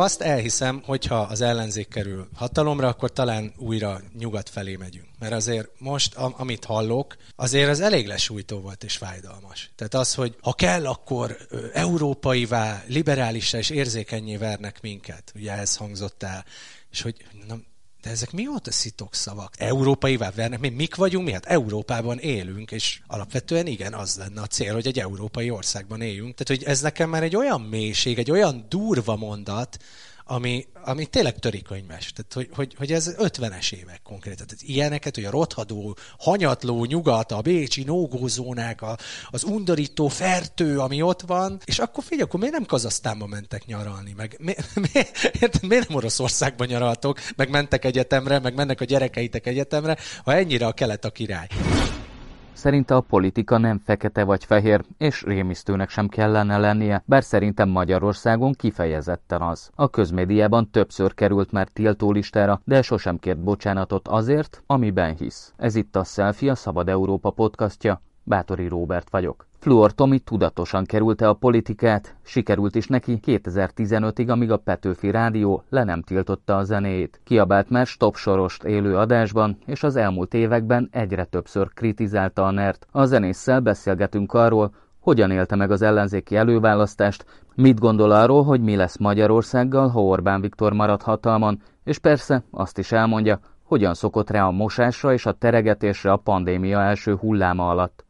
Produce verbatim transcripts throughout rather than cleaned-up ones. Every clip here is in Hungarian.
azt elhiszem, hogyha az ellenzék kerül hatalomra, akkor talán újra nyugat felé megyünk. Mert azért most, am- amit hallok, azért az elég lesújtó volt és fájdalmas. Tehát az, hogy ha kell, akkor ö, európaivá, liberálissá és érzékenyé vernek minket. Ugye ez hangzott el. És hogy na, de ezek mióta szitokszavak? Európaivá vernek? Mi mik vagyunk? Mi? Hát Európában élünk, és alapvetően igen, az lenne a cél, hogy egy európai országban éljünk. Tehát, hogy ez nekem már egy olyan mélység, egy olyan durva mondat, ami, ami tényleg törikönyves. Tehát, hogy, hogy, hogy ez ötvenes évek konkrétan. Tehát ilyeneket, hogy a rothadó, hanyatló nyugat, a bécsi nógózónák, a, az undorító fertő, ami ott van, és akkor figyelj, akkor miért nem Kazahsztánba mentek nyaralni? Meg mi, mi, érted, miért nem Oroszországban nyaraltok, meg mentek egyetemre, meg mennek a gyerekeitek egyetemre, ha ennyire a kelet a király? Szerinte a politika nem fekete vagy fehér, és rémisztőnek sem kellene lennie, bár szerintem Magyarországon kifejezetten az. A közmédiában többször került már tiltólistára, de sosem kért bocsánatot azért, amiben hisz. Ez itt a Selfie, a Szabad Európa podcastja. Bátori Róbert vagyok. Fluor Tomi tudatosan kerülte a politikát, sikerült is neki kétezer-tizenötig, amíg a Petőfi Rádió le nem tiltotta a zenéjét. Kiabált már Stop Sorost élő adásban, és az elmúlt években egyre többször kritizálta a nert. A zenésszel beszélgetünk arról, hogyan élte meg az ellenzéki előválasztást, mit gondol arról, hogy mi lesz Magyarországgal, ha Orbán Viktor marad hatalmon, és persze azt is elmondja, hogyan szokott rá a mosásra és a teregetésre a pandémia első hulláma alatt.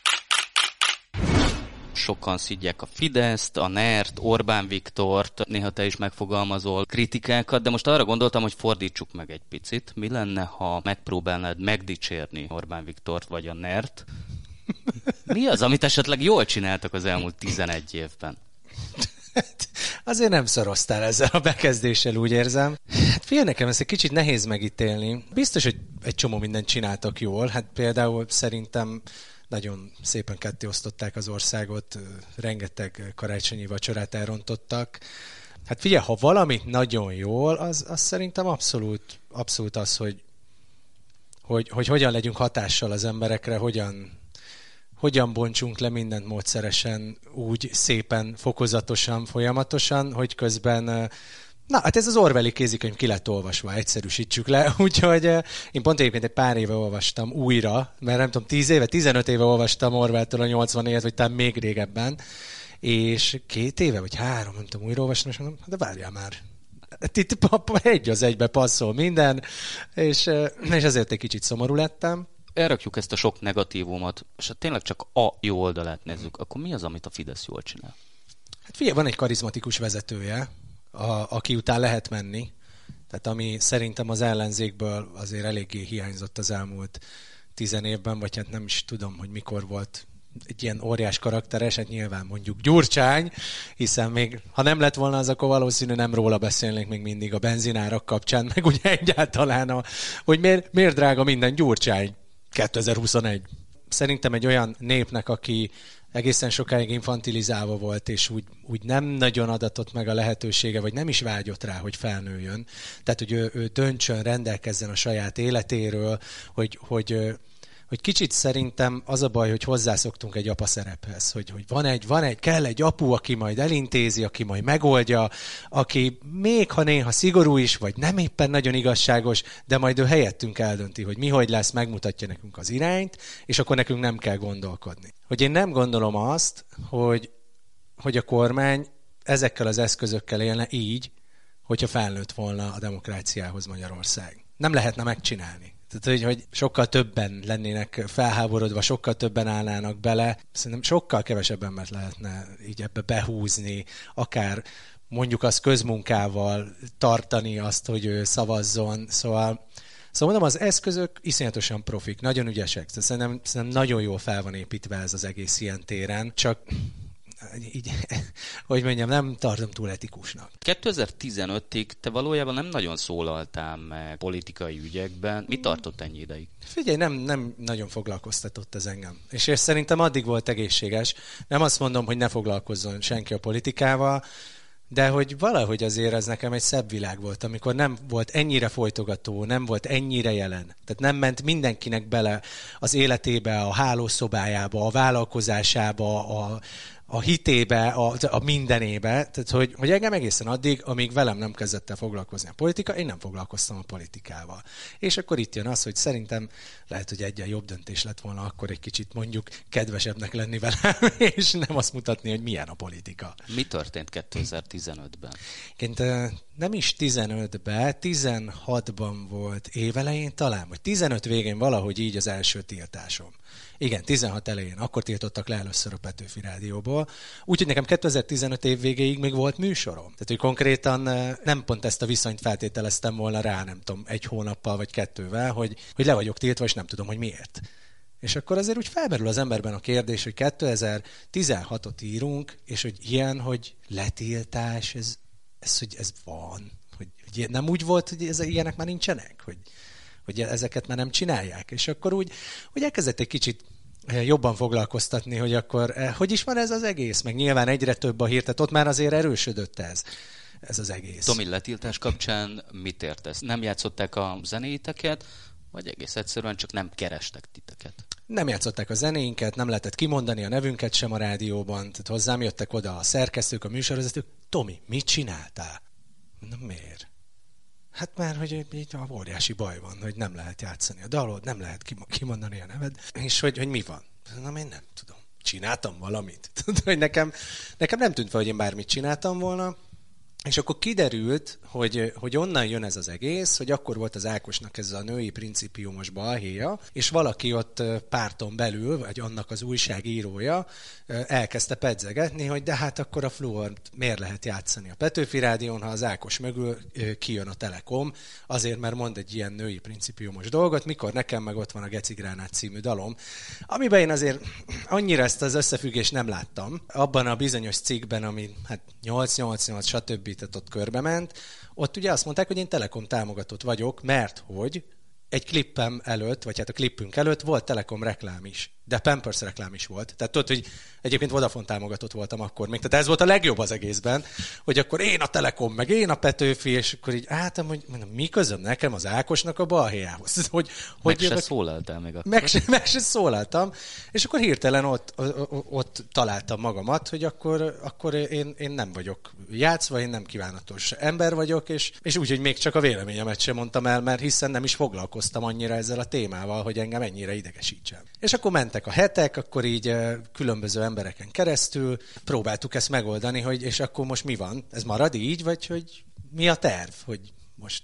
Sokan szidják a Fideszt, a nert, Orbán Viktort, néha te is megfogalmazol kritikákat, de most arra gondoltam, hogy fordítsuk meg egy picit. Mi lenne, ha megpróbálnád megdicsérni Orbán Viktort vagy a nert? Mi az, amit esetleg jól csináltak az elmúlt tizenegy évben? Azért nem szoroztál ezzel a bekezdéssel, úgy érzem. Hát figyelj, nekem ezt egy kicsit nehéz megítélni. Biztos, hogy egy csomó mindent csináltak jól. Hát például szerintem nagyon szépen kettéosztották az országot, rengeteg karácsonyi vacsorát elrontottak. Hát figyelj, ha valamit nagyon jól, az, az szerintem abszolút, abszolút az, hogy, hogy, hogy hogyan legyünk hatással az emberekre, hogyan, hogyan bontsunk le mindent módszeresen, úgy szépen, fokozatosan, folyamatosan, hogy közben... Na, hát ez az Orwelli kézikönyv ki lett olvasva, egyszerűsítsük le, úgyhogy én pont egyébként egy pár éve olvastam újra, mert nem tudom, tíz éve, tizenöt éve olvastam Orwelltől a nyolcvan vagy talán még régebben, és két éve, vagy három, nem tudom, újra olvastam, és mondom, de várjál már, itt egy az egybe passzol minden, és, és ezért egy kicsit szomorú lettem. Elrakjuk ezt a sok negatívumot, és ha tényleg csak a jó oldalát nézzük, akkor mi az, amit a Fidesz jól csinál? Hát figyelj, van egy karizmatikus vezetője, A, aki után lehet menni. Tehát ami szerintem az ellenzékből azért eléggé hiányzott az elmúlt tizen évben, vagy hát nem is tudom, hogy mikor volt egy ilyen óriás karakteres, hát nyilván mondjuk Gyurcsány, hiszen még ha nem lett volna az, akkor valószínű nem róla beszélnénk még mindig a benzinárak kapcsán, meg ugye egyáltalán, a, hogy miért, miért drága minden Gyurcsány kétezer-huszonegy. Szerintem egy olyan népnek, aki egészen sokáig infantilizálva volt, és úgy, úgy nem nagyon adatott meg a lehetősége, vagy nem is vágyott rá, hogy felnőjön. Tehát, hogy ő, ő döntsön, rendelkezzen a saját életéről, hogy, hogy, hogy kicsit szerintem az a baj, hogy hozzászoktunk egy apa szerephez, hogy, hogy van egy, van egy, kell egy apu, aki majd elintézi, aki majd megoldja, aki még ha néha szigorú is, vagy nem éppen nagyon igazságos, de majd ő helyettünk eldönti, hogy mi hogy lesz, megmutatja nekünk az irányt, és akkor nekünk nem kell gondolkodni. Hogy én nem gondolom azt, hogy, hogy a kormány ezekkel az eszközökkel élne így, hogyha felnőtt volna a demokráciához Magyarország. Nem lehetne megcsinálni. Tehát, hogy, hogy sokkal többen lennének felháborodva, sokkal többen állnának bele. Szerintem sokkal kevesebb embert lehetne így ebbe behúzni, akár mondjuk az közmunkával tartani azt, hogy ő szavazzon. Szóval, szóval mondom, az eszközök iszonyatosan profik, nagyon ügyesek. Szerintem, szerintem nagyon jól fel van építve ez az egész ilyen téren, csak... így, hogy mondjam, nem tartom túl etikusnak. kétezer-tizenötig te valójában nem nagyon szólaltál meg politikai ügyekben. Mi tartott ennyi ideig? Figyelj, nem, nem nagyon foglalkoztatott ez engem. És, és szerintem addig volt egészséges. Nem azt mondom, hogy ne foglalkozzon senki a politikával, de hogy valahogy azért ez nekem egy szebb világ volt, amikor nem volt ennyire folytogató, nem volt ennyire jelen. Tehát nem ment mindenkinek bele az életébe, a hálószobájába, a vállalkozásába, a, a hitébe, a, a mindenébe, tehát hogy, hogy engem egészen addig, amíg velem nem kezdett el foglalkozni a politika, én nem foglalkoztam a politikával. És akkor itt jön az, hogy szerintem lehet, hogy egyen jobb döntés lett volna akkor egy kicsit mondjuk kedvesebbnek lenni velem, és nem azt mutatni, hogy milyen a politika. Mi történt kétezer-tizenötben? Ként nem is tizenötben, tizenhatban volt évelején talán, vagy tizenöt végén valahogy így az első tiltásom. Igen, tizenhat elején, akkor tiltottak le először a Petőfi Rádióból. Úgyhogy nekem kétezer-tizenöt év végéig még volt műsorom. Tehát, hogy konkrétan nem pont ezt a viszonyt feltételeztem volna rá, nem tudom, egy hónappal vagy kettővel, hogy, hogy le vagyok tiltva, és nem tudom, hogy miért. És akkor azért úgy felmerül az emberben a kérdés, hogy kétezer-tizenhatot írunk, és hogy ilyen, hogy letiltás, ez, ez, hogy ez van. Hogy, hogy nem úgy volt, hogy ez, ilyenek már nincsenek, hogy hogy ezeket már nem csinálják. És akkor úgy, úgy elkezdett egy kicsit jobban foglalkoztatni, hogy akkor hogy is van ez az egész, meg nyilván egyre több a hír, tehát ott már azért erősödött ez, ez az egész. Tomi, letiltás kapcsán mit értesz? Nem játszották a zenéiteket, vagy egész egyszerűen csak nem kerestek titeket? Nem játszották a zenéinket, nem lehetett kimondani a nevünket sem a rádióban, tehát hozzám jöttek oda a szerkesztők, a műsorvezetők, Tomi, mit csináltál? Na miért? Hát már, hogy így a óriási baj van, hogy nem lehet játszani a dalod, nem lehet kimondani a neved, és hogy, hogy mi van? Na, én nem tudom. Csináltam valamit. hogy nekem, nekem nem tűnt fel, hogy én bármit csináltam volna, és akkor kiderült, hogy, hogy onnan jön ez az egész, hogy akkor volt az Ákosnak ez a női principiumos balhéja, és valaki ott párton belül, vagy annak az újságírója elkezdte pedzegetni, hogy de hát akkor a fluort miért lehet játszani a Petőfi Rádión, ha az Ákos mögül kijön a Telekom, azért mert mond egy ilyen női principiumos dolgot, mikor nekem meg ott van a Gecigránát című dalom, amiben én azért annyira ezt az összefüggést nem láttam. Abban a bizonyos cikkben, ami hát nyolc nyolc nyolc stb. Tehát ott körbe ment, ott ugye azt mondták, hogy én Telekom támogatott vagyok, mert hogy egy klippem előtt, vagy hát a klippünk előtt volt Telekom reklám is, de Pampers reklám is volt. Tehát tudod, hogy egyébként Vodafone támogatott voltam akkor még. Tehát ez volt a legjobb az egészben, hogy akkor én a Telekom, meg én a Petőfi, és akkor így álltam, hogy mondom, mi közöm nekem az Ákosnak a balhéjához. Hogy, meg hogy se szólaltál még akkor. Meg se, meg se szólaltam, és akkor hirtelen ott, ott találtam magamat, hogy akkor, akkor én, én nem vagyok játszva, én nem kívánatos ember vagyok, és, és úgy, hogy még csak a véleményemet sem mondtam el, mert hiszen nem is foglalkoztam annyira ezzel a témával, hogy engem ennyire idegesítsen. És akkor mentek a hetek, akkor így különböző embereken keresztül próbáltuk ezt megoldani, hogy és akkor most mi van? Ez marad így, vagy hogy mi a terv? Hogy most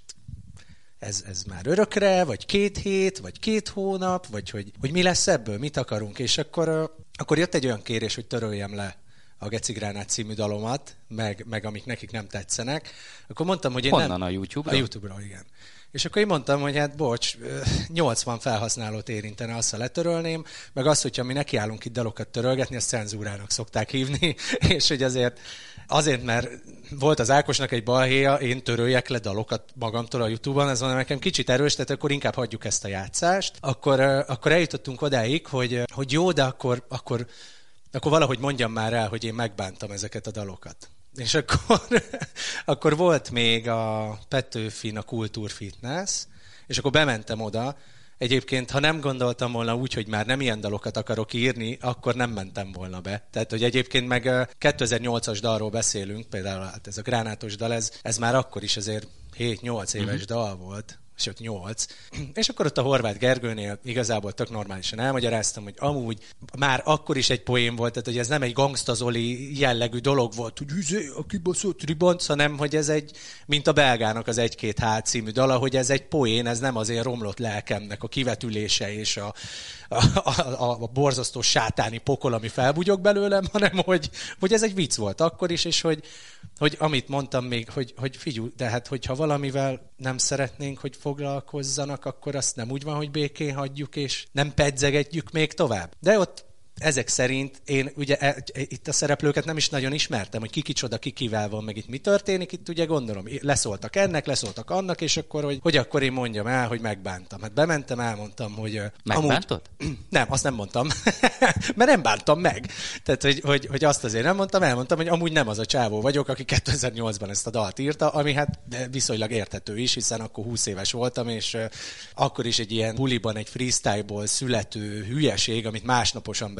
ez, ez már örökre, vagy két hét, vagy két hónap, vagy hogy, hogy mi lesz ebből, mit akarunk? És akkor, akkor jött egy olyan kérés, hogy töröljem le a Gecigránát című dalomat, meg, meg amik nekik nem tetszenek. Akkor mondtam, hogy én Honnan, nem... a YouTube-ra? A YouTube-ra, igen. És akkor én mondtam, hogy hát bocs, nyolcvan felhasználót érintene azt, ha letörölném, meg az, hogyha mi nekiállunk itt dalokat törölgetni, azt cenzúrának szokták hívni, és hogy azért, azért, mert volt az Ákosnak egy balhéja, én töröljek le dalokat magamtól a YouTube-on, ez van nekem kicsit erős, tehát akkor inkább hagyjuk ezt a játszást. Akkor, akkor eljutottunk odáig, hogy, hogy jó, de akkor, akkor, akkor valahogy mondjam már el, hogy én megbántam ezeket a dalokat. És akkor, akkor volt még a Petőfin a Kultúrfitness, és akkor bementem oda. Egyébként, ha nem gondoltam volna úgy, hogy már nem ilyen dalokat akarok írni, akkor nem mentem volna be. Tehát, hogy egyébként meg kétezer-nyolcas dalról beszélünk, például hát ez a gránátos dal, ez, ez már akkor is azért hét-nyolc éves uh-huh. dal volt, sőt nyolc. És akkor ott a Horváth Gergőnél igazából tök normálisan elmagyaráztam, hogy amúgy már akkor is egy poén volt, tehát hogy ez nem egy Gangsta Zoli jellegű dolog volt, hogy üzé, a kibaszott ribanc, hanem hogy ez egy, mint a belgának az egy-két hát című dala, hogy ez egy poén, ez nem azért romlott lelkemnek a kivetülése és a, a, a, a borzasztó sátáni pokol, ami felbugyog belőlem, hanem hogy, hogy ez egy vicc volt akkor is, és hogy, hogy amit mondtam még, hogy, hogy figyelj, de hát hogyha valamivel nem szeretnénk, hogy foglalkozzanak, akkor azt nem úgy van, hogy békén hagyjuk, és nem pedzegetjük még tovább. De ott ezek szerint én ugye e, itt a szereplőket nem is nagyon ismertem, hogy ki kicsoda, ki kivel van, meg itt mi történik, itt ugye gondolom, leszóltak ennek, leszóltak annak, és akkor, hogy, hogy akkor én mondjam el, hogy megbántam. Hát bementem, elmondtam, hogy... Megbántod? Amúgy, nem, azt nem mondtam, mert nem bántam meg. Tehát, hogy, hogy, hogy azt azért nem mondtam, elmondtam, hogy amúgy nem az a csávó vagyok, aki kétezer-nyolcban ezt a dalt írta, ami hát viszonylag érthető is, hiszen akkor húsz éves voltam, és akkor is egy ilyen buliban, egy freestyle-ból születő hülyeség, amit másnaposan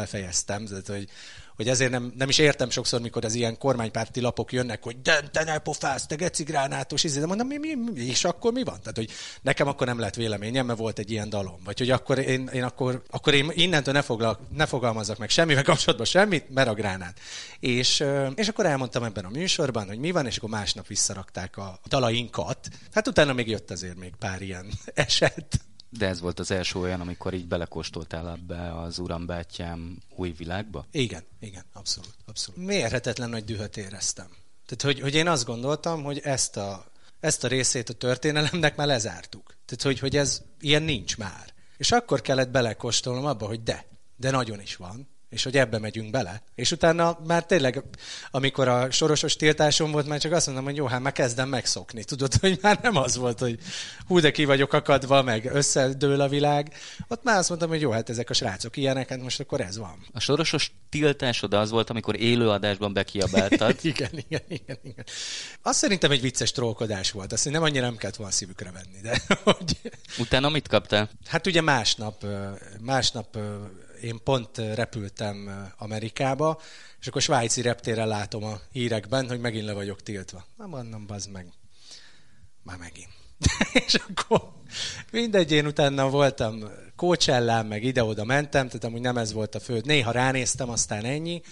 befejeztem, tehát, hogy, hogy ezért nem, nem is értem sokszor, mikor az ilyen kormánypárti lapok jönnek, hogy de te ne pofász, te gecigránátos, de mondom, mi, mi, mi, és akkor mi van? Tehát, hogy nekem akkor nem lett véleményem, mert volt egy ilyen dalom. Vagy hogy akkor én, én, akkor, akkor én innentől ne, foglal, ne fogalmazzak meg semmivel kapcsolatban semmit, mert a gránát. És, és akkor elmondtam ebben a műsorban, hogy mi van, és akkor másnap visszarakták a dalainkat. Hát utána még jött azért még pár ilyen eset. De ez volt az első olyan, amikor így belekóstoltál ebbe az Uram bátyám új világba? Igen, igen, abszolút, abszolút. Mérhetetlen nagy dühöt éreztem. Tehát, hogy, hogy én azt gondoltam, hogy ezt a, ezt a részét a történelemnek már lezártuk. Tehát, hogy, hogy ez ilyen nincs már. És akkor kellett belekóstolnom abba, hogy de, de nagyon is van, és hogy ebbe megyünk bele. És utána már tényleg, amikor a sorosos tiltásom volt, már csak azt mondom, hogy jó, hát már kezdem megszokni. Tudod, hogy már nem az volt, hogy hú, de ki vagyok akadva, meg összedől a világ. Ott már azt mondtam, hogy jó, hát ezek a srácok ilyenek, hát most akkor ez van. A sorosos tiltásod az volt, amikor élőadásban bekiabáltad. igen, igen, igen, igen. Azt szerintem egy vicces trollkodás volt. Azt nem annyira nem kellett volna szívükre venni. De hogy... Utána mit kaptál? Hát ugye másnap, másnap én pont repültem Amerikába, és akkor svájci reptéren látom a hírekben, hogy megint le vagyok tiltva. Na mondom, bazd meg, már megint. És akkor mindegy, én utána voltam Coachellán, meg ide-oda mentem, tehát amúgy nem ez volt a fő. Néha ránéztem, aztán ennyi,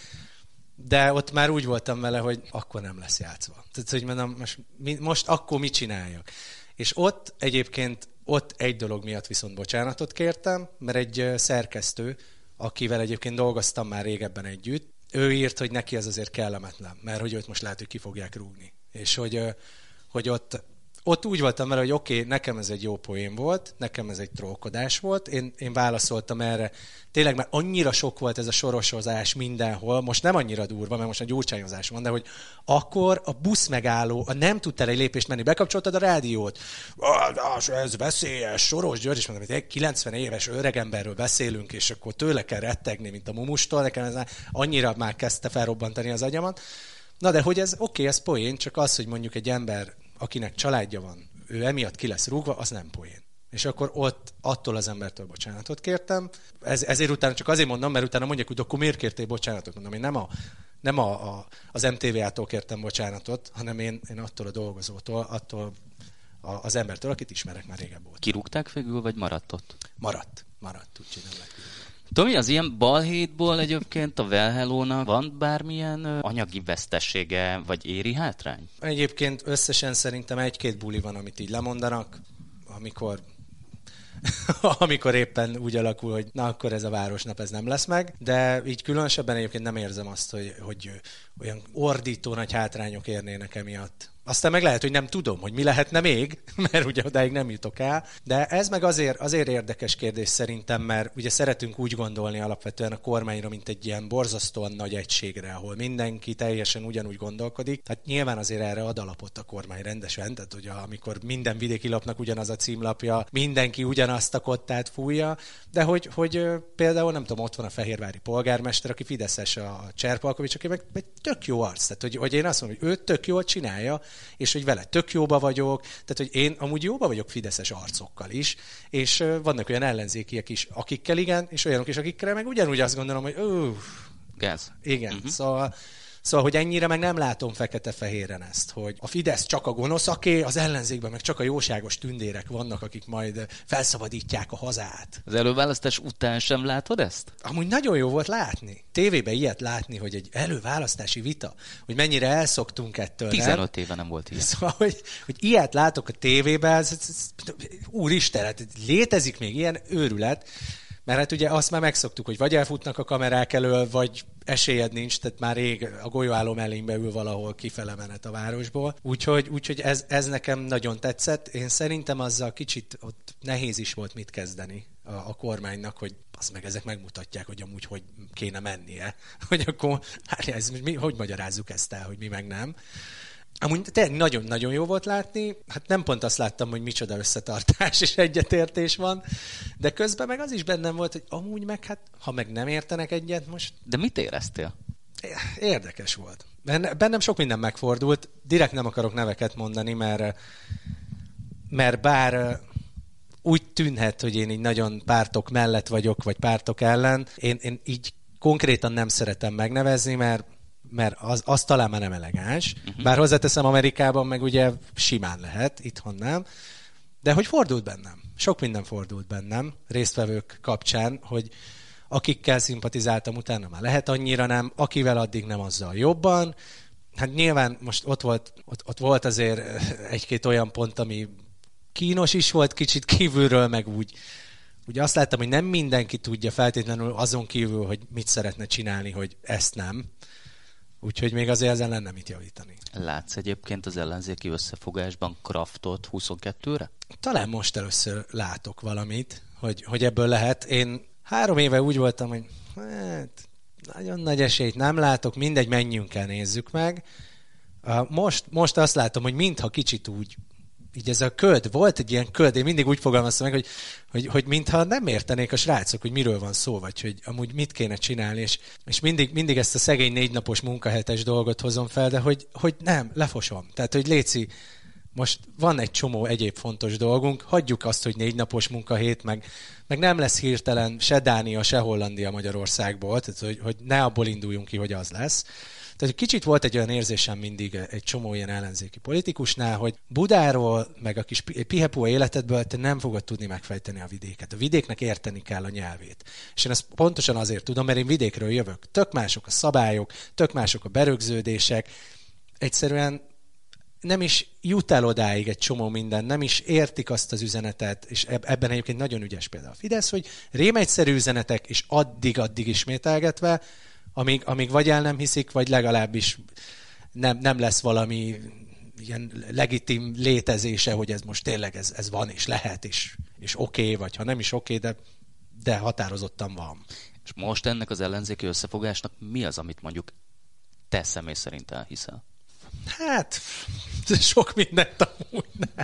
de ott már úgy voltam vele, hogy akkor nem lesz játszva. Tehát, hogy mondom, most, most akkor mit csináljak? És ott egyébként, ott egy dolog miatt viszont bocsánatot kértem, mert egy szerkesztő, akivel egyébként dolgoztam már régebben együtt, ő írt, hogy neki ez azért kellemetlen, mert hogy őt most lehet, hogy ki fogják rúgni. És hogy, hogy ott, ott úgy voltam vele, hogy oké, okay, nekem ez egy jó poén volt, nekem ez egy trollkodás volt, én, én válaszoltam erre. Tényleg már annyira sok volt ez a sorosozás mindenhol, most nem annyira durva, mert most a gyurcsányozás van, de hogy akkor a busz megálló, a nem tudtál egy lépést menni, bekapcsoltad a rádiót, ez veszélyes, Soros György, és mondom, hogy egy kilencven éves öregemberről beszélünk, és akkor tőle kell rettegni, mint a mumustól, nekem ez annyira már kezdte felrobbantani az agyamat. Na de hogy ez oké, okay, ez poén, csak az, hogy mondjuk egy ember, akinek családja van, ő emiatt ki lesz rúgva, az nem poén. És akkor ott attól az embertől bocsánatot kértem. Ez, ezért utána csak azért mondom, mert utána mondják, hogy akkor miért kértél bocsánatot? Mondom, én nem, a, nem a, a, az em té vé á-tól kértem bocsánatot, hanem én, én attól a dolgozótól, attól a, az embertől, akit ismerek már régebb volt. Kirúgták végül, vagy maradt ott? Maradt, maradt, úgyhogy nem lett kirúgva. Tomi, az ilyen balhétból egyébként a Well Hello-nak van bármilyen anyagi vesztesége, vagy éri hátrány? Egyébként összesen szerintem egy-két buli van, amit így lemondanak, amikor... amikor éppen úgy alakul, hogy na akkor ez a városnap, ez nem lesz meg, de így különösebben egyébként nem érzem azt, hogy, hogy olyan ordító nagy hátrányok érnének emiatt. Aztán meg lehet, hogy nem tudom, hogy mi lehetne még, mert ugye odáig nem jutok el, de ez meg azért, azért érdekes kérdés szerintem, mert ugye szeretünk úgy gondolni alapvetően a kormányra, mint egy ilyen borzasztóan nagy egységre, ahol mindenki teljesen ugyanúgy gondolkodik. Tehát nyilván azért erre ad alapot a kormány rendesen, tehát ugye amikor minden vidéki lapnak ugyanaz a címlapja, mindenki ugyanazt a kottát fújja, de hogy, hogy például nem tudom, ott van a fehérvári polgármester, aki fideszes, a Cserpalkovics, aki meg egy tök jó arc, tehát hogy, hogy én azt mondom, hogy ő tök jól csinálja, és hogy vele tök jóba vagyok, tehát hogy én amúgy jóba vagyok fideszes arcokkal is, és vannak olyan ellenzékiek is, akikkel igen, és olyanok is, akikkel meg ugyanúgy azt gondolom, hogy uff, gáz. Igen, Uh-huh. szóval, szóval, hogy ennyire meg nem látom fekete-fehéren ezt, hogy a Fidesz csak a gonoszaké, az ellenzékben meg csak a jóságos tündérek vannak, akik majd felszabadítják a hazát. Az előválasztás után sem látod ezt? Amúgy nagyon jó volt látni. Tévében ilyet látni, hogy egy előválasztási vita, hogy mennyire elszoktunk ettől. tizenöt éve nem volt ilyen. Szóval, hogy, hogy ilyet látok a tévében, ez, ez, ez, úristen, hát létezik még ilyen őrület, mert hát ugye azt már megszoktuk, hogy vagy elfutnak a kamerák elől, vagy esélyed nincs, tehát már rég a golyóálló mellénybe ül valahol kifele menet a városból. Úgyhogy, úgyhogy ez, ez nekem nagyon tetszett. Én szerintem azzal kicsit ott nehéz is volt mit kezdeni a, a kormánynak, hogy azt meg ezek megmutatják, hogy amúgy hogy kéne mennie. Hogy akkor, hát ez, mi, hogy magyarázzuk ezt el, hogy mi meg nem. Amúgy tényleg nagyon-nagyon jó volt látni, hát nem pont azt láttam, hogy micsoda összetartás és egyetértés van, de közben meg az is bennem volt, hogy amúgy meg hát, ha meg nem értenek egyet most... De mit éreztél? Érdekes volt. Bennem sok minden megfordult, direkt nem akarok neveket mondani, mert, mert bár úgy tűnhet, hogy én így nagyon pártok mellett vagyok, vagy pártok ellen, én, én így konkrétan nem szeretem megnevezni, mert, mert az, az talán már nem elegáns. Uh-huh. Bár hozzáteszem, Amerikában meg ugye simán lehet, itthon nem. De hogy fordult bennem. Sok minden fordult bennem résztvevők kapcsán, hogy akikkel szimpatizáltam, utána már lehet annyira nem, akivel addig nem, azzal jobban. Hát nyilván most ott volt, ott, ott volt azért egy-két olyan pont, ami kínos is volt kicsit kívülről, meg úgy, úgy azt láttam, hogy nem mindenki tudja feltétlenül azon kívül, hogy mit szeretne csinálni, hogy ezt nem. Úgyhogy még azért ezen lenne mit javítani. Látsz egyébként az ellenzéki összefogásban Kraftot huszonkettőre? Talán most először látok valamit, hogy, hogy ebből lehet. Én három éve úgy voltam, hogy hát, nagyon nagy esélyt nem látok, mindegy, menjünk el, nézzük meg. Most, most azt látom, hogy mintha kicsit úgy, így ez a köd, volt egy ilyen köd, én mindig úgy fogalmaztam meg, hogy, hogy, hogy mintha nem értenék a srácok, hogy miről van szó, vagy hogy amúgy mit kéne csinálni, és, és mindig, mindig ezt a szegény négy napos munkahetes dolgot hozom fel, de hogy, hogy nem, lefosom. Tehát, hogy léci, most van egy csomó egyéb fontos dolgunk, hagyjuk azt, hogy négy napos munkahét, meg, meg nem lesz hirtelen se Dánia, se Hollandia Magyarországból, tehát hogy, hogy ne abból induljunk ki, hogy az lesz. Tehát kicsit volt egy olyan érzésem mindig egy csomó ilyen ellenzéki politikusnál, hogy Budáról, meg a kis pihepó életedből te nem fogod tudni megfejteni a vidéket. A vidéknek érteni kell a nyelvét. És én ezt pontosan azért tudom, mert én vidékről jövök. Tök mások a szabályok, tök mások a berögződések. Egyszerűen nem is jut el odáig egy csomó minden, nem is értik azt az üzenetet, és ebben egyébként nagyon ügyes például a Fidesz, hogy rémegyszerű üzenetek, és addig-addig ismételgetve, amíg, amíg vagy el nem hiszik, vagy legalábbis nem, nem lesz valami ilyen legitim létezése, hogy ez most tényleg ez, ez van, és lehet, és, és oké, okay, vagy ha nem is oké, okay, de, de határozottan van. És most ennek az ellenzéki összefogásnak mi az, amit mondjuk te személy szerint elhiszel? Hát, sok mindent amúgy nem.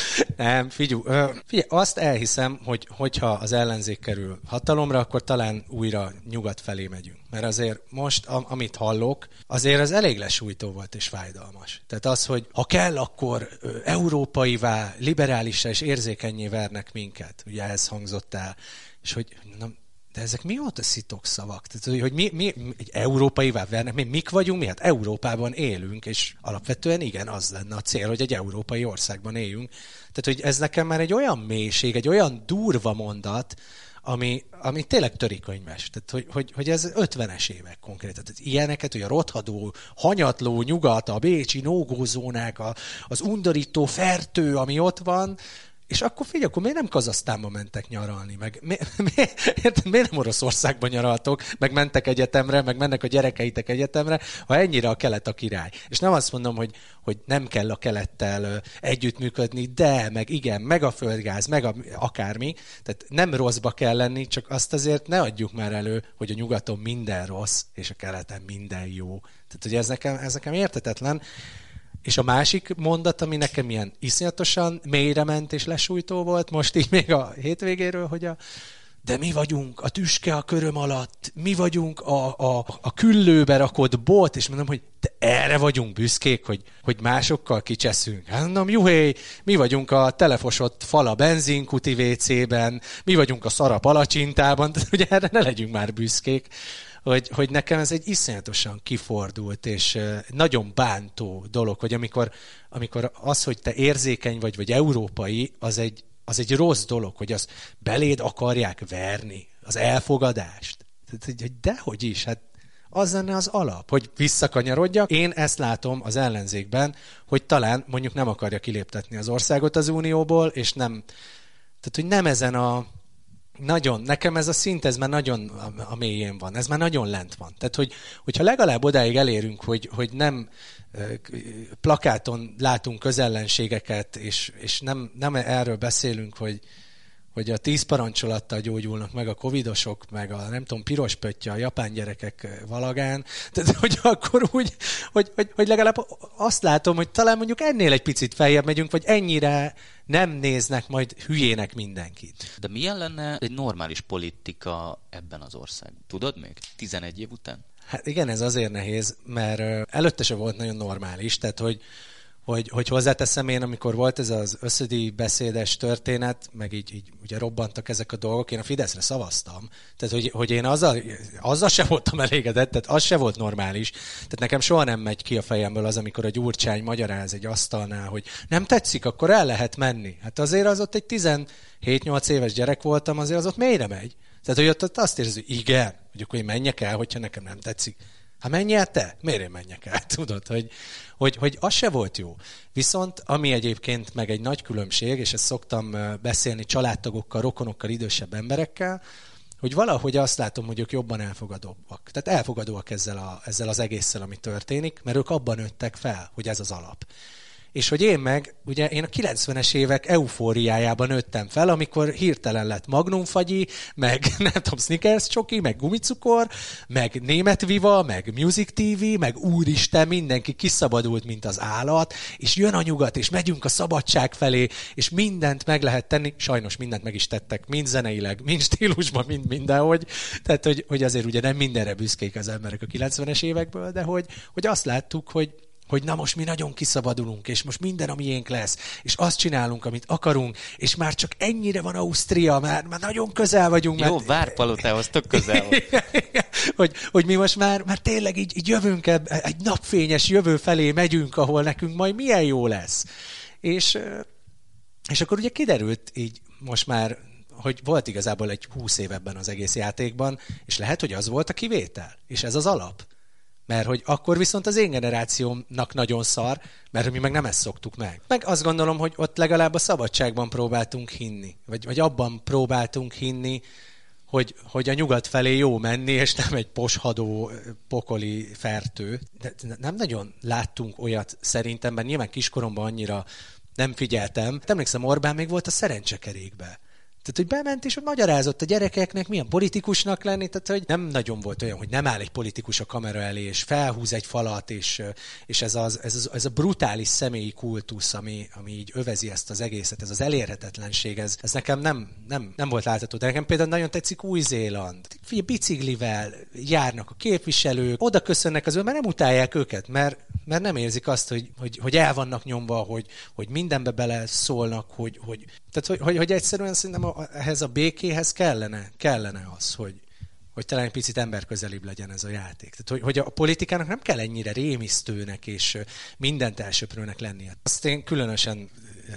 Nem, figyelj, figyelj, azt elhiszem, hogy hogyha az ellenzék kerül hatalomra, akkor talán újra nyugat felé megyünk. Mert azért most, amit hallok, azért az elég lesújtó volt és fájdalmas. Tehát az, hogy ha kell, akkor európaivá, liberálissá és érzékenyé vernek minket. Ugye ez hangzott el. És hogy na, de ezek mióta szitok szavak? Tehát, hogy mi, mi egy európaivá vernek, mi mik vagyunk, mi hát Európában élünk, és alapvetően igen, az lenne a cél, hogy egy európai országban éljünk. Tehát, hogy ez nekem már egy olyan mélység, egy olyan durva mondat, ami, ami tényleg törikönyves. Tehát, hogy, hogy, hogy ez ötvenes évek konkrétan. Tehát ilyeneket, hogy a rothadó, hanyatló nyugat, a bécsi nógózónák, a, az undorító fertő, ami ott van, és akkor figyelj, akkor miért nem Kazahsztánba mentek nyaralni? Meg mi, mi, érted, miért nem Oroszországban nyaraltok? Meg mentek egyetemre, meg mennek a gyerekeitek egyetemre, ha ennyire a kelet a király. És nem azt mondom, hogy, hogy nem kell a kelettel együttműködni, de, meg igen, meg a földgáz, meg a, akármi. Tehát nem rosszba kell lenni, csak azt azért ne adjuk már elő, hogy a nyugaton minden rossz, és a keleten minden jó. Tehát ugye ez nekem, ez nekem értetetlen. És a másik mondat, ami nekem ilyen iszonyatosan mélyre ment és lesújtó volt, most így még a hétvégéről, hogy a, de mi vagyunk a tüske a köröm alatt, mi vagyunk a, a, a küllőbe rakott bolt, és mondom, hogy de erre vagyunk büszkék, hogy, hogy másokkal kicseszünk. Hát mondom, juhé, mi vagyunk a telefosott fal a benzinkuti vécében, mi vagyunk a szara palacsintában, de ugye erre ne legyünk már büszkék. Hogy, hogy nekem ez egy iszonyatosan kifordult és nagyon bántó dolog, hogy amikor, amikor az, hogy te érzékeny vagy, vagy európai, az egy, az egy rossz dolog, hogy azt beléd akarják verni, az elfogadást. Tehát, hogy dehogy is, hát az lenne az alap, hogy visszakanyarodjak. Én ezt látom az ellenzékben, hogy talán mondjuk nem akarja kiléptetni az országot az unióból, és nem, tehát hogy nem ezen a nagyon, nekem ez a szint, ez már nagyon a mélyén van, ez már nagyon lent van. Tehát, hogy, hogyha legalább odáig elérünk, hogy, hogy nem plakáton látunk közellenségeket, és, és nem, nem erről beszélünk, hogy, hogy a tíz parancsolattal gyógyulnak meg a covidosok, meg a nem tudom, piros pötty a japán gyerekek valagán, tehát hogy akkor úgy, hogy, hogy, hogy legalább azt látom, hogy talán mondjuk ennél egy picit feljebb megyünk, vagy ennyire nem néznek majd hülyének mindenkit. De milyen lenne egy normális politika ebben az országban? Tudod még? tizenegy év után? Hát igen, ez azért nehéz, mert előtte se volt nagyon normális, tehát hogy hogy, hogy hozzáteszem én, amikor volt ez az összödi beszédes történet, meg így, így ugye robbantak ezek a dolgok, én a Fideszre szavaztam. Tehát, hogy, hogy én azzal, azzal se voltam elégedett, tehát az se volt normális. Tehát nekem soha nem megy ki a fejemből az, amikor a Gyurcsány magyaráz egy asztalnál, hogy nem tetszik, akkor el lehet menni. Hát azért az ott egy tizenhét-nyolc éves gyerek voltam, azért az ott mélyre megy. Tehát, hogy ott, ott azt érzed, hogy igen, hogy akkor én menjek el, hogyha nekem nem tetszik. Hát menj el te? Miért én menjek el? Tudod, hogy, hogy, hogy az se volt jó. Viszont ami egyébként meg egy nagy különbség, és ezt szoktam beszélni családtagokkal, rokonokkal, idősebb emberekkel, hogy valahogy azt látom, hogy ők jobban elfogadóbbak. Tehát elfogadóak ezzel, a, ezzel az egésszel, ami történik, mert ők abban nőttek fel, hogy ez az alap. És hogy én meg, ugye én a kilencvenes évek eufóriájában nőttem fel, amikor hirtelen lett Magnumfagyi, meg nem tudom, Snickers csoki, meg gumicukor, meg Német Viva, meg Music té vé, meg úristen, mindenki kiszabadult, mint az állat, és jön a nyugat, és megyünk a szabadság felé, és mindent meg lehet tenni, sajnos mindent meg is tettek, mind zeneileg, mind stílusban, mind mindenhogy, tehát hogy, hogy azért ugye nem mindenre büszkék az emberek a kilencvenes évekből, de hogy, hogy azt láttuk, hogy hogy na most mi nagyon kiszabadulunk, és most minden a miénk lesz, és azt csinálunk, amit akarunk, és már csak ennyire van Ausztria, már, már nagyon közel vagyunk. Jó, mert... Várpalotához tök közel. hogy, hogy mi most már, már tényleg így, így jövünk, egy napfényes jövő felé megyünk, ahol nekünk majd milyen jó lesz. És, és akkor ugye kiderült így most már, hogy volt igazából egy húsz év ebben az egész játékban, és lehet, hogy az volt a kivétel, és ez az alap. Mert hogy akkor viszont az én generációmnak nagyon szar, mert mi meg nem ezt szoktuk meg. Meg azt gondolom, hogy ott legalább a szabadságban próbáltunk hinni. Vagy, vagy abban próbáltunk hinni, hogy, hogy a nyugat felé jó menni, és nem egy poshadó, pokoli fertő. De nem nagyon láttunk olyat szerintem, mert nyilván kiskoromban annyira nem figyeltem. Emlékszem, Orbán még volt a szerencsekerékbe. Tehát, hogy bement és hogy magyarázott a gyerekeknek, milyen politikusnak lenni, tehát, hogy nem nagyon volt olyan, hogy nem áll egy politikus a kamera elé, és felhúz egy falat, és, és ez, az, ez, az, ez a brutális személyi kultusz, ami, ami így övezi ezt az egészet, ez az elérhetetlenség, ez, ez nekem nem, nem, nem volt látható. De nekem például nagyon tetszik Új-Zéland. Figyelj, biciklivel járnak a képviselők, oda köszönnek az ő, mert nem utálják őket, mert, mert nem érzik azt, hogy, hogy, hogy el vannak nyomva, hogy, hogy mindenbe bele szólnak, hogy, hogy, tehát, hogy, hogy, hogy egyszerűen szerintem a, ehhez a békéhez kellene, kellene az, hogy, hogy talán egy picit emberközelibb legyen ez a játék. Tehát, hogy, hogy a politikának nem kell ennyire rémisztőnek és mindent elsöprőnek lennie. Azt én különösen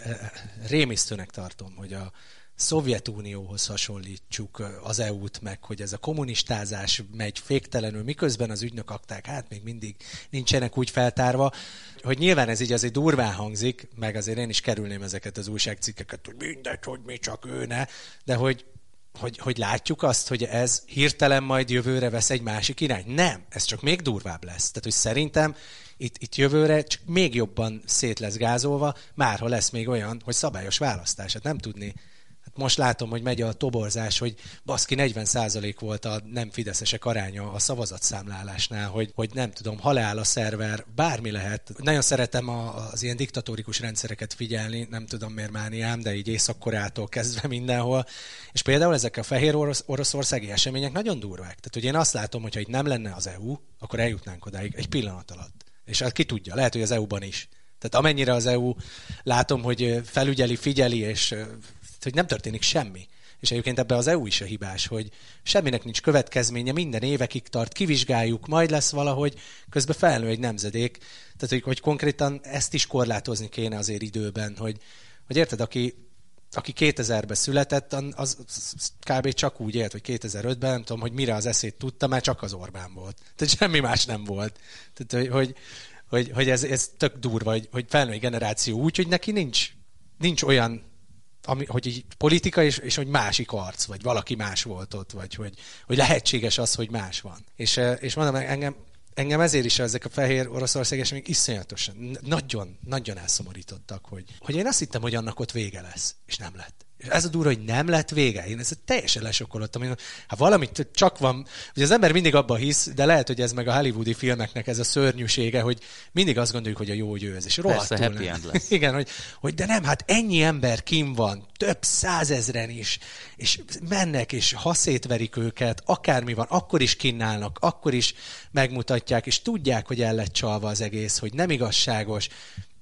rémisztőnek tartom, hogy a Szovjetunióhoz hasonlítsuk az é u-t meg, hogy ez a kommunistázás megy féktelenül, miközben az ügynökakták hát még mindig nincsenek úgy feltárva, hogy nyilván ez így azért durván hangzik, meg azért én is kerülném ezeket az újságcikkeket, hogy mindegy, hogy mi csak ő ne, de hogy, hogy, hogy látjuk azt, hogy ez hirtelen majd jövőre vesz egy másik irány. Nem, ez csak még durvább lesz. Tehát, hogy szerintem itt, itt jövőre csak még jobban szét lesz gázolva, márha lesz még olyan, hogy szabályos választás. Hát nem tudni. Hát most látom, hogy megy a toborzás, hogy baszki negyven százalék volt a nem fideszesek aránya a szavazatszámlálásnál, hogy, hogy nem tudom, halál a szerver, bármi lehet. Nagyon szeretem a, az ilyen diktatórikus rendszereket figyelni, nem tudom miért mániám, de így Észak-Koreától kezdve mindenhol. És például ezek a fehér orosz, oroszországi események nagyon durvák. Tehát, hogy én azt látom, hogy ha itt nem lenne az é u, akkor eljutnánk odáig egy pillanat alatt. És hát ki tudja, lehet, hogy az é u-ban is. Tehát amennyire az é u látom, hogy felügyeli, figyeli, és hogy nem történik semmi. És egyébként ebben az é u is a hibás, hogy semminek nincs következménye, minden évekig tart, kivizsgáljuk, majd lesz valahogy, közben felnő egy nemzedék. Tehát, hogy, hogy konkrétan ezt is korlátozni kéne azért időben, hogy, hogy érted, aki, aki kétezerben született, az, az kb. Csak úgy élt, hogy kétezer-ötben, nem tudom, hogy mire az eszét tudta, már csak az Orbán volt. Tehát semmi más nem volt. Tehát, hogy, hogy, hogy, hogy ez, ez tök durva, hogy, hogy felnő egy generáció úgy, hogy neki nincs, nincs olyan Ami, hogy így politika, és, és hogy másik arc, vagy valaki más volt ott, vagy hogy, hogy lehetséges az, hogy más van. És, és mondom, engem, engem ezért is ezek a fehér oroszország események iszonyatosan, nagyon, nagyon elszomorítottak, hogy, hogy én azt hittem, hogy annak ott vége lesz, és nem lett. És ez a durva, hogy nem lett vége. Én ezt teljesen lesokkolottam. Hát valamit csak van, hogy az ember mindig abban hisz, de lehet, hogy ez meg a hollywoodi filmeknek ez a szörnyűsége, hogy mindig azt gondoljuk, hogy a jó győz. És rohadtul persze, happy end lesz. Igen, hogy, hogy de nem, hát ennyi ember kim van, több százezren is, és mennek, és haszétverik őket, akármi van, akkor is kinnálnak, akkor is megmutatják, és tudják, hogy el lett csalva az egész, hogy nem igazságos.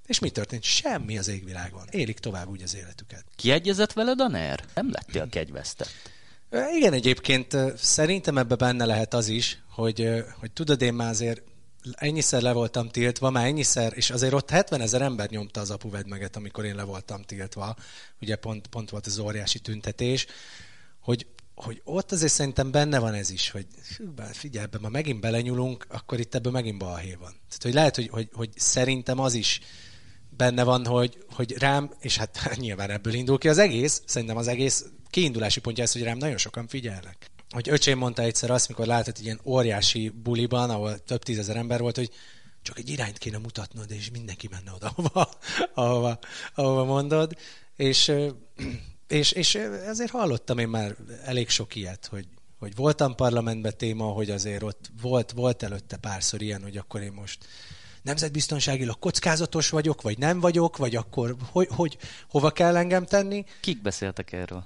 És mi történt? Semmi az égvilágon. Élik tovább úgy az életüket. Kiegyezett veled a NER? Nem lettél kegyvesztett. Igen, egyébként szerintem ebbe benne lehet az is, hogy, hogy tudod, én már azért ennyiszer le voltam tiltva, már ennyiszer, és azért ott hetvenezer ember nyomta az Apu Vedd Meget, amikor én le voltam tiltva. Ugye pont, pont volt az óriási tüntetés, hogy, hogy ott azért szerintem benne van ez is, hogy figyelj, ebben ma megint belenyúlunk, akkor itt ebből megint balhé van. Tehát, hogy lehet, hogy, hogy, hogy szerintem az is benne van, hogy, hogy rám, és hát nyilván ebből indul ki az egész, szerintem az egész kiindulási pontja ez, hogy rám nagyon sokan figyelnek. Hogy öcsém mondta egyszer azt, mikor látott egy ilyen óriási buliban, ahol több tízezer ember volt, hogy csak egy irányt kéne mutatnod, és mindenki menne oda, ahova, ahova, ahova mondod. És, és, és ezért hallottam én már elég sok ilyet, hogy, hogy voltam parlamentben téma, hogy azért ott volt, volt előtte párszor ilyen, hogy akkor én most nemzetbiztonságilag kockázatos vagyok, vagy nem vagyok, vagy akkor hogy, hogy hova kell engem tenni. Kik beszéltek erről?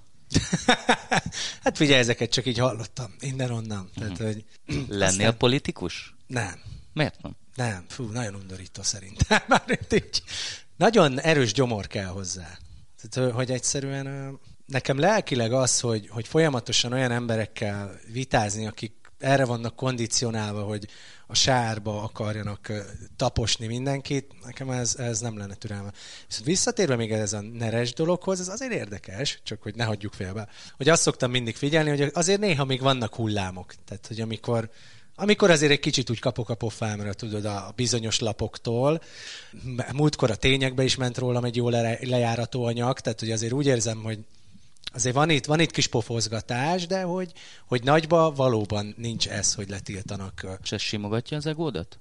Hát figyelj, ezeket csak így hallottam, innen-onnan. Tehát, hogy lennél aztán... politikus? Nem. Miért nem? Nem, fú, nagyon undorító szerintem. Már így. Nagyon erős gyomor kell hozzá. Tehát, hogy egyszerűen nekem lelkileg az, hogy, hogy folyamatosan olyan emberekkel vitázni, akik erre vannak kondicionálva, hogy a sárba akarjanak taposni mindenkit, nekem ez, ez nem lenne türelme. Viszont visszatérve még ez a neres dologhoz, ez azért érdekes, csak hogy ne hagyjuk félbe, hogy azt szoktam mindig figyelni, hogy azért néha még vannak hullámok. Tehát, hogy amikor, amikor azért egy kicsit úgy kapok a pofámra, tudod, a bizonyos lapoktól, múltkor a Tényekbe is ment rólam egy jó lejárató anyag, tehát, hogy azért úgy érzem, hogy azért van itt, van itt kis pofozgatás, de hogy, hogy nagyba valóban nincs ez, hogy letiltanak. És ez simogatja az egódat?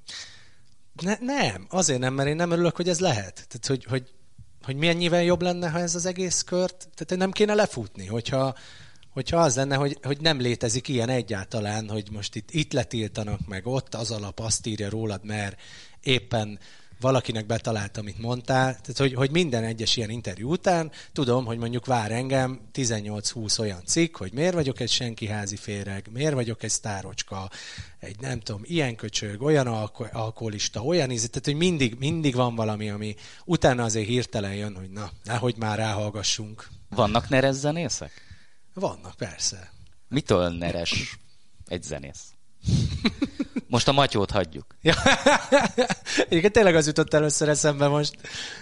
Ne, nem, azért nem, mert én nem örülök, hogy ez lehet. Tehát, hogy, hogy, hogy mennyivel jobb lenne, ha ez az egész kört, tehát nem kéne lefutni, hogyha, hogyha az lenne, hogy, hogy nem létezik ilyen egyáltalán, hogy most itt, itt letiltanak, meg ott az alap azt írja rólad, mert éppen valakinek betalált, amit mondtál, tehát hogy, hogy minden egyes ilyen interjú után tudom, hogy mondjuk vár engem tizennyolc-húsz olyan cikk, hogy miért vagyok egy senkiházi féreg, miért vagyok egy sztárocska, egy nem tudom, ilyen köcsög, olyan alko- alkoholista, olyan íz, tehát hogy mindig, mindig van valami, ami utána azért hirtelen jön, hogy na, nehogy már ráhallgassunk. Vannak neres zenészek? Vannak, persze. Mitől neres egy zenész? Most a Matyót hagyjuk. Ja, igen, tényleg az jutott először eszembe most,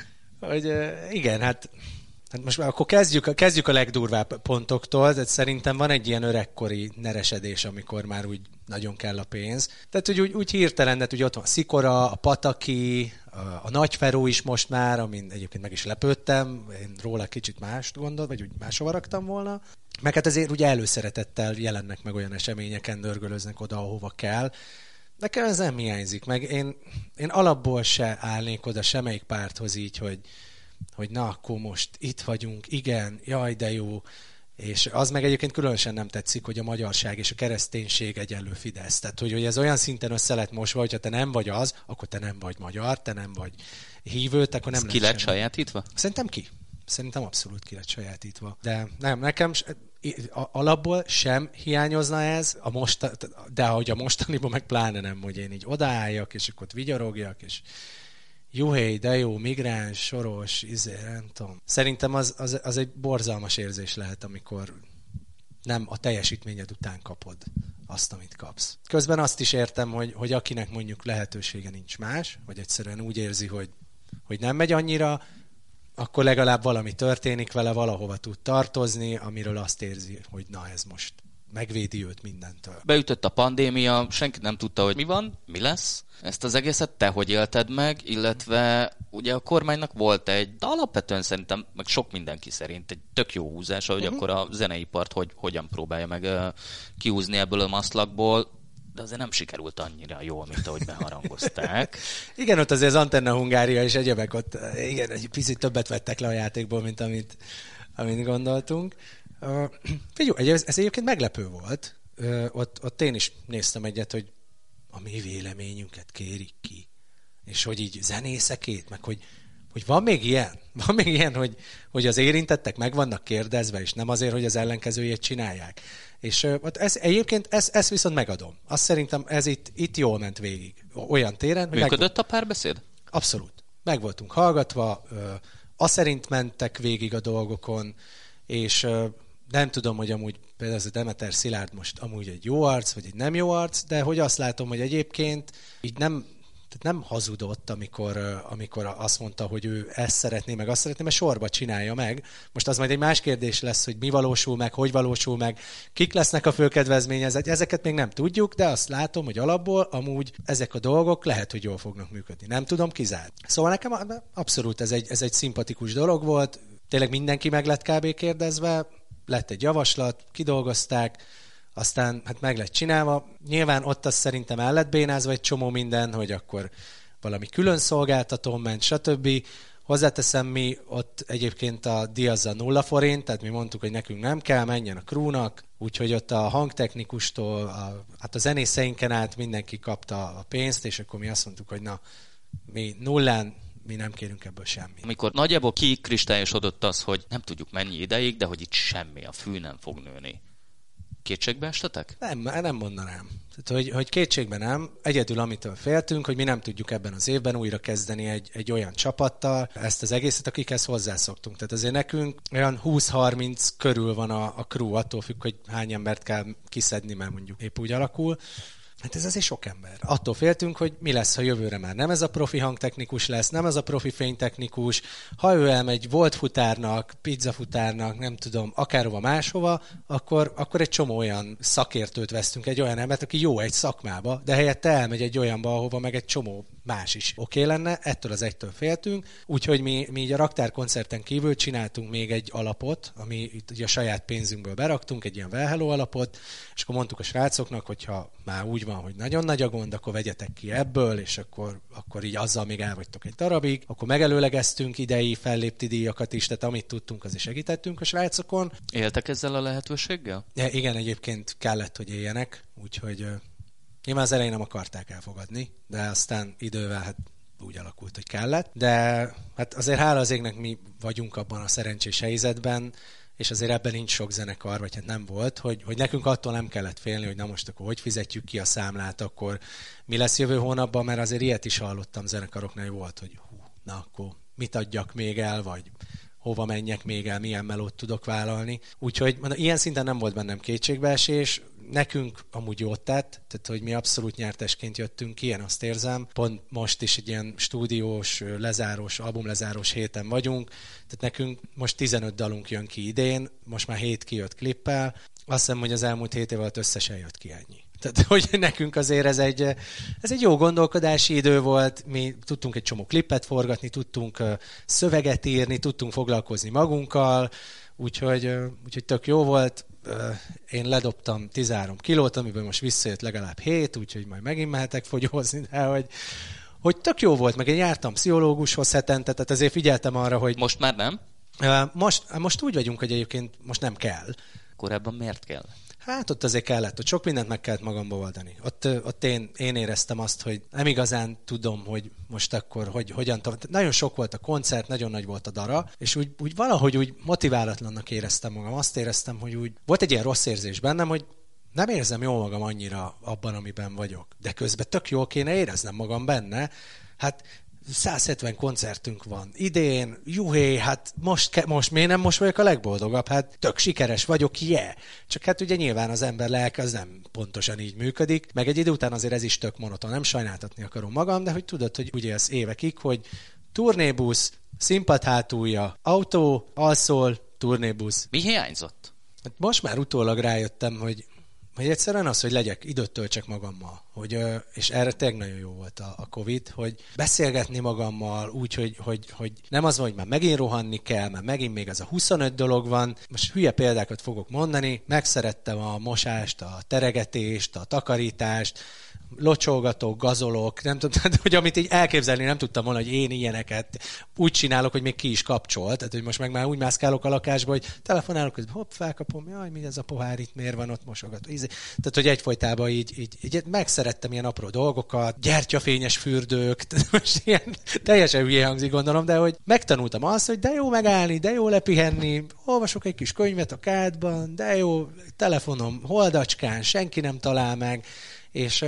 hogy igen, hát, hát most akkor kezdjük, kezdjük a legdurvább pontoktól, tehát szerintem van egy ilyen öregkori neresedés, amikor már úgy nagyon kell a pénz. Tehát hogy úgy, úgy hirtelen, de úgy ott van a Szikora, a Pataki, a, a Nagyferó is most már, amin egyébként meg is lepődtem, én róla kicsit mást gondolt, vagy úgy máshova raktam volna. Meg hát azért ugye előszeretettel jelennek meg olyan eseményeken, dörgölöznek oda, ahova kell. Nekem ez nem hiányzik, meg én, én alapból se állnék oda semmelyik párthoz így, hogy, hogy na, akkor most itt vagyunk, igen, jaj, de jó. És az meg egyébként különösen nem tetszik, hogy a magyarság és a kereszténység egyenlő Fidesz. Tehát, hogy, hogy ez olyan szinten össze lett mosva, hogyha te nem vagy az, akkor te nem vagy magyar, te nem vagy hívő, akkor nem lesz ki lett sajátítva? Szerintem ki. Szerintem abszolút ki lett sajátítva. De nem, nekem alapból sem hiányozna ez, a most, de ahogy a mostaniban meg pláne nem, hogy én így odaálljak, és akkor ott vigyorogjak, és juhé, de jó, migráns, soros, izé, nem tudom. Szerintem az, az, az egy borzalmas érzés lehet, amikor nem a teljesítményed után kapod azt, amit kapsz. Közben azt is értem, hogy, hogy akinek mondjuk lehetősége nincs más, vagy egyszerűen úgy érzi, hogy, hogy nem megy annyira, akkor legalább valami történik vele, valahova tud tartozni, amiről azt érzi, hogy na ez most megvédi őt mindentől. Beütött a pandémia, senki nem tudta, hogy mi van, mi lesz. Ezt az egészet te hogy élted meg, illetve ugye a kormánynak volt egy, de alapvetően szerintem, meg sok mindenki szerint egy tök jó húzása, hogy uh-huh. akkor a zeneipart hogy, hogyan próbálja meg uh, kihúzni ebből a maszlakból, de azért nem sikerült annyira jól, mint ahogy beharangozták. Igen, ott azért az Antenna Hungária és egyebek ott, igen, egy picit többet vettek le a játékból, mint amit, amit gondoltunk. Uh, figyelj, ez, ez egyébként meglepő volt. Uh, ott, ott én is néztem egyet, hogy a mi véleményünket kérik ki. És hogy így zenészekét, meg hogy, hogy van még ilyen, van még ilyen, hogy, hogy az érintettek meg vannak kérdezve, és nem azért, hogy az ellenkezőjét csinálják. És uh, ez, egyébként ezt, ezt viszont megadom. Azt szerintem ez itt, itt jól ment végig. Olyan téren. Működött meg... a párbeszéd? Abszolút. meg voltunk hallgatva, azt szerint mentek végig a dolgokon, és nem tudom, hogy amúgy például ez a Demeter Szilárd most amúgy egy jó arc, vagy egy nem jó arc, de hogy azt látom, hogy egyébként így nem, tehát nem hazudott, amikor, amikor azt mondta, hogy ő ezt szeretné, meg azt szeretné, mert sorba csinálja meg. Most az majd egy más kérdés lesz, hogy mi valósul meg, hogy valósul meg, kik lesznek a főkedvezményezettek, ezeket még nem tudjuk, de azt látom, hogy alapból amúgy ezek a dolgok lehet, hogy jól fognak működni. Nem tudom, kizárt. Szóval nekem abszolút ez egy, ez egy szimpatikus dolog volt, tényleg mindenki meg lett kb. Kérdezve, lett egy javaslat, kidolgozták, aztán hát meg lett csinálva. Nyilván ott az szerintem el lett bénázva egy csomó minden, hogy akkor valami külön szolgáltatón ment, stb. Hozzáteszem, mi ott egyébként a díjazza nulla forint, tehát mi mondtuk, hogy nekünk nem kell, menjen a crewnak, úgyhogy ott a hangtechnikustól, a, hát a zenészeinken át mindenki kapta a pénzt, és akkor mi azt mondtuk, hogy na, mi nullán, mi nem kérünk ebből semmit. Amikor nagyjából kikristályosodott az, hogy nem tudjuk mennyi ideig, de hogy itt semmi, a fű nem fog nőni. Kétségbe estetek? Nem, nem mondanám. Tehát, hogy, hogy kétségbe nem. Egyedül amitől féltünk, hogy mi nem tudjuk ebben az évben újra kezdeni egy, egy olyan csapattal ezt az egészet, akikhez hozzászoktunk. Tehát azért nekünk olyan húsz-harminc körül van a, a crew, attól függ, hogy hány embert kell kiszedni, mert mondjuk épp úgy alakul. Hát ez azért sok ember. Attól féltünk, hogy mi lesz, ha jövőre már nem ez a profi hangtechnikus lesz, nem ez a profi fénytechnikus. Ha ő elmegy volt futárnak, pizzafutárnak, nem tudom, akárhova máshova, akkor, akkor egy csomó olyan szakértőt vesztünk, egy olyan embert, aki jó egy szakmába, de helyette elmegy egy olyanba, ahova meg egy csomó más is oké okay lenne, ettől az egytől féltünk, úgyhogy mi, mi így a raktárkoncerten kívül csináltunk még egy alapot, ami itt ugye a saját pénzünkből beraktunk, egy ilyen well hello alapot, és akkor mondtuk a srácoknak, hogyha már úgy van, hogy nagyon nagy a gond, akkor vegyetek ki ebből, és akkor, akkor így azzal még elvagytok egy darabig, akkor megelőlegeztünk idei fellépti díjakat is, tehát amit tudtunk, az is segítettünk a srácokon. Éltek ezzel a lehetőséggel? Ja, igen, egyébként kellett, hogy éljenek, úgyhogy nyilván az elején nem akarták elfogadni, de aztán idővel hát úgy alakult, hogy kellett. De hát azért hála az égnek mi vagyunk abban a szerencsés helyzetben, és azért ebben nincs sok zenekar, vagy hát nem volt, hogy, hogy nekünk attól nem kellett félni, hogy na most akkor hogy fizetjük ki a számlát, akkor mi lesz jövő hónapban, mert azért ilyet is hallottam zenekaroknál, hogy volt, hogy hú, na akkor mit adjak még el, vagy hova menjek még el, milyen melót tudok vállalni. Úgyhogy mondom, ilyen szinten nem volt bennem kétségbeesés, nekünk amúgy jót tett, tehát hogy mi abszolút nyertesként jöttünk ki, én azt érzem. Pont most is egy ilyen stúdiós, lezárós, albumlezárós héten vagyunk, tehát nekünk most tizenöt dalunk jön ki idén, most már hét kijött klippel, azt hiszem, hogy az elmúlt hét év alatt összesen jött ki ennyi. Tehát, hogy nekünk azért ez egy, ez egy jó gondolkodási idő volt, mi tudtunk egy csomó klippet forgatni, tudtunk szöveget írni, tudtunk foglalkozni magunkkal, úgyhogy, úgyhogy tök jó volt. Én ledobtam tizenhárom kilót, amiből most visszajött legalább hét, úgyhogy majd megint mehetek fogyózni, de hogy, hogy tök jó volt, meg én jártam pszichológushoz hetente, tehát azért figyeltem arra, hogy... Most már nem? Most, most úgy vagyunk, hogy egyébként most nem kell. Korábban miért kell? Hát ott azért kellett, hogy sok mindent meg kellett magamba oldani. Ott, ott én, én éreztem azt, hogy nem igazán tudom, hogy most akkor hogy, hogyan tovább. Nagyon sok volt a koncert, nagyon nagy volt a dara, és úgy, úgy valahogy úgy motiválatlannak éreztem magam. Azt éreztem, hogy úgy volt egy ilyen rossz érzés bennem, hogy nem érzem jól magam annyira abban, amiben vagyok. De közben tök jól kéne éreznem magam benne. Hát száz hetven koncertünk van idén, juhé, hát most, ke- most miért nem most vagyok a legboldogabb? Hát tök sikeres vagyok, yeah. Csak hát ugye nyilván az ember lelke az nem pontosan így működik, meg egy idő után azért ez is tök monoton, nem sajnáltatni akarom magam, de hogy tudod, hogy úgy élsz évekig, hogy turnébusz, színpad hátulja, autó, alszol, turnébusz. Mi hiányzott? Hát most már utólag rájöttem, hogy hogy egyszerűen az, hogy legyek, időt töltsek magammal. Hogy, és erre tényleg nagyon jó volt a, a Covid, hogy beszélgetni magammal úgy, hogy, hogy, hogy nem az van, hogy már megint rohanni kell, mert megint még ez a huszonöt dolog van. Most hülye példákat fogok mondani. Megszerettem a mosást, a teregetést, a takarítást, locsolgatok, gazolok, nem tudom, tehát, hogy amit így elképzelni nem tudtam volna, hogy én ilyeneket úgy csinálok, hogy még ki is kapcsol, tehát hogy most meg már úgy mászkálok a lakásba, hogy telefonálok, hogy hopp, felkapom, jaj, mi ez a pohár itt, miért van ott mosogat. Tehát, hogy egyfolytában így, így, így megszerettem ilyen apró dolgokat, gyertyafényes fürdők, most ilyen teljesen hülye hangzik, gondolom, de hogy megtanultam azt, hogy de jó megállni, de jó lepihenni, olvasok egy kis könyvet a kádban, de jó, telefonom holdacskán, senki nem talál meg, és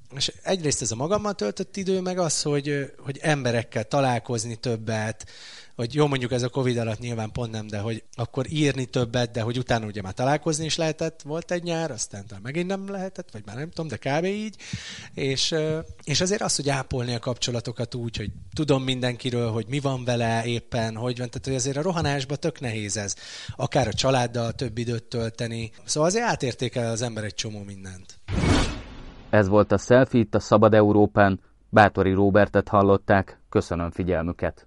És egyrészt ez a magammal töltött idő, meg az, hogy, hogy emberekkel találkozni többet, hogy jó, mondjuk ez a Covid alatt nyilván pont nem, de hogy akkor írni többet, de hogy utána ugye már találkozni is lehetett, volt egy nyár, aztán talán megint nem lehetett, vagy már nem tudom, de kb. Így. És, és azért az, hogy ápolni a kapcsolatokat úgy, hogy tudom mindenkiről, hogy mi van vele éppen, hogy van, tehát hogy azért a rohanásban tök nehéz ez. Akár a családdal több időt tölteni. Szóval azért átértékel az ember egy csomó mindent. Ez volt a Selfie itt a Szabad Európán. Báthori Róbertet hallották. Köszönöm figyelmüket.